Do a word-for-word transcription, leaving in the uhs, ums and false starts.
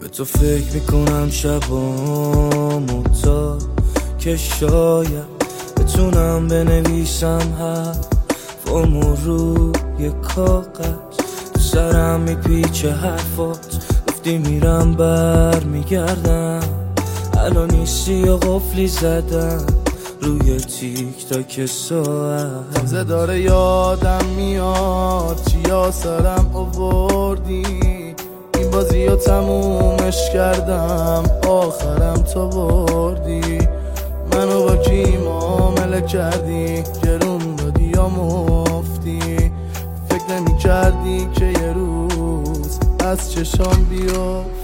به تو فکر میکنم شبامو تا که شاید بتونم بنویسم حرفامو روی کاغذ. تو سرم میپیچه حرفات، گفتی میرم بر میگردم، الان نیستی و قفلی زدم روی تیک تاک ساعت. تازه داره یادم میاد چیا سرم آوردی، این بازی رو تمومش کردم آخرم تو بردی. منو با کی معامله کردی، گرون دادی یا مفتی، فکر نمی کردی که یه روز از چشام بیفتی.